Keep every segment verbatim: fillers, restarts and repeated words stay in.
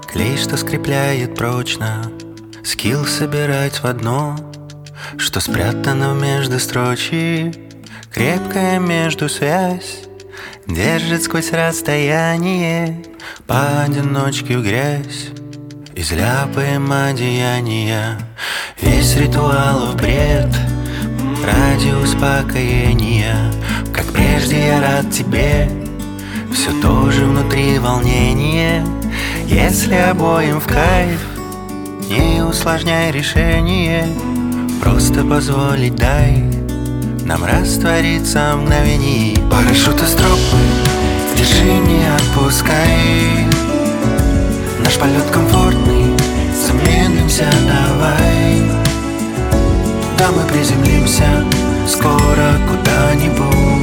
Клей, что скрепляет прочно, скилл собирать в одно, что спрятано в междустрочье, крепкая между связь держит сквозь расстояние поодиночке в грязь. Изляпаем одеяния, весь ритуал в бред ради успокоения. Как прежде я рад тебе, все тоже внутри волнение. Если обоим в кайф, не усложняй решение, просто позволить дай нам раствориться в мгновении. Парашют из тропы, держи, не отпускай. Наш полет комфортный, замедлимся, давай. Да, мы приземлимся скоро куда-нибудь,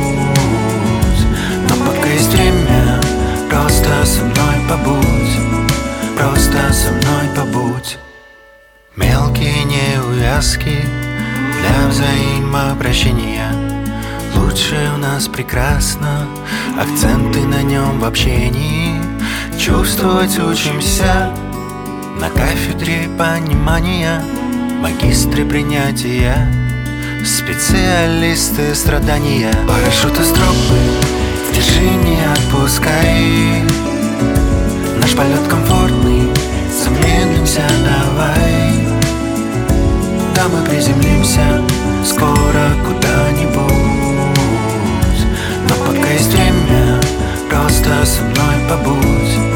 но пока есть время, просто со мной побудь, просто со мной побудь. Мелкие неувязки для взаимообращения, лучше у нас прекрасно, акценты на нем в общении. Чувствовать учимся на кафедре понимания, магистры принятия, специалисты страдания. Парашют из тропы, держи, не отпускай. Наш полет комфортный, замедлимся, давай. Да, мы приземлимся скоро куда-нибудь, но пока есть время, просто со мной побудь.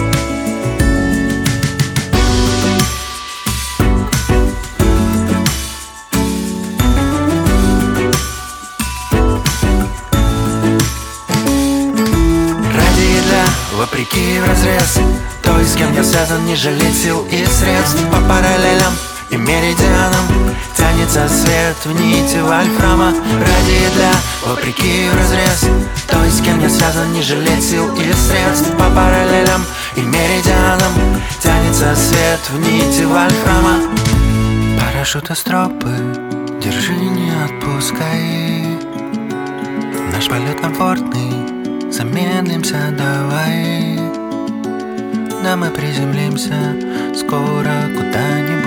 Вопреки вразрез, той, с кем я связан, не жалеть сил и средств. По параллелям и меридианам тянется свет в нити вольфрама. Ради для, вопреки вразрез, той, с кем я связан, не жалеть сил и средств. По параллелям и меридианам тянется свет в нити вольфрама. Парашют из тропы, держи, не отпускай. Наш полет комфортный, замедлимся, давай. Да, мы приземлимся скоро куда-нибудь,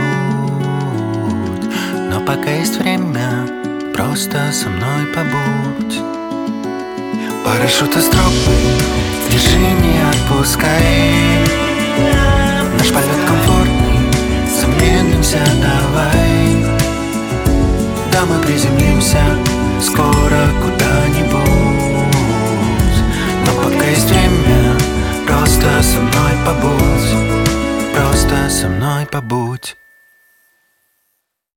но пока есть время, просто со мной побудь. Парашют из тропы, держи, не отпускай. Наш полет комфортный, замедлимся, давай. Да, мы приземлимся скоро куда-нибудь, но пока есть время, просто со мной побудь, просто со мной побудь.